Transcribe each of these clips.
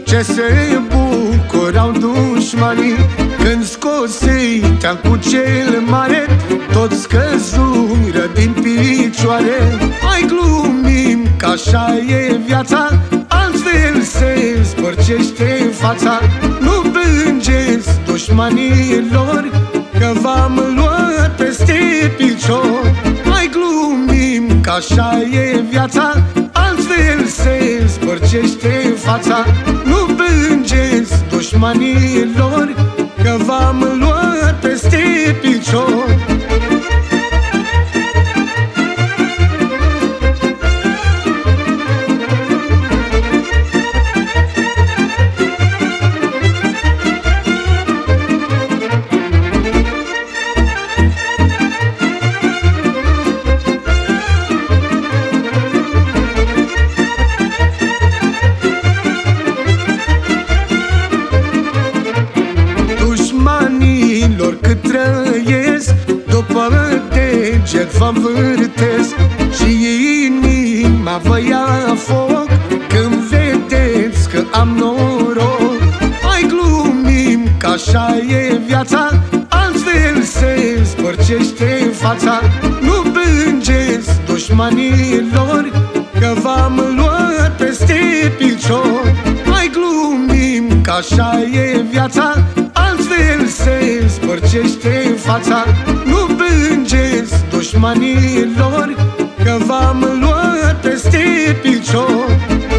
Ce se bucurau dușmanii când scosei-te cu cel mare, toți căzură din picioare. Hai glumim că așa e viața, altfel se spărcește fața. Nu plângeți dușmanilor că v-am luat peste picior. Hai glumim că așa e viața, altfel se spărcește fața. Nu plângeți dușmanilor că v-am luat peste picior. Cât trăiesc, după deget vă învârtesc și inima vă ia foc când vedeți că am noroc. Hai glumim că așa e viața, altfel se spărcește fața. Nu plângeți dușmanilor că v-am luat peste picior. Hai glumim că așa e viața, altfel se spărcește fața. Nu plângeți dușmanilor că v-am luat peste picior.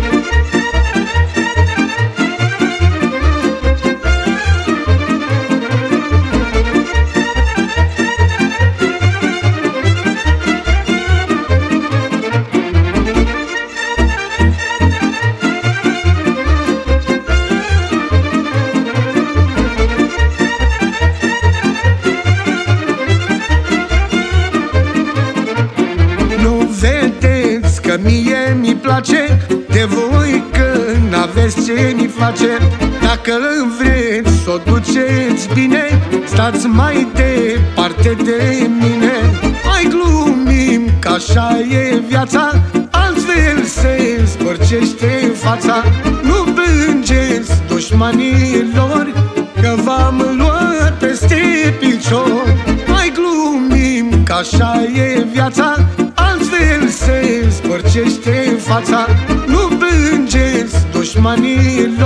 Că mie mi place de voi, că n-aveți ce mi face. Dacă vreți s-o duceți bine, stați mai departe de mine. Hai glumim că așa e viața, altfel se spărcește fața. Nu plângeți dușmanilor că v-am luat peste picior. Hai glumim că așa e viața, altfel se spărcește fața. Nu plângeți dușmanilor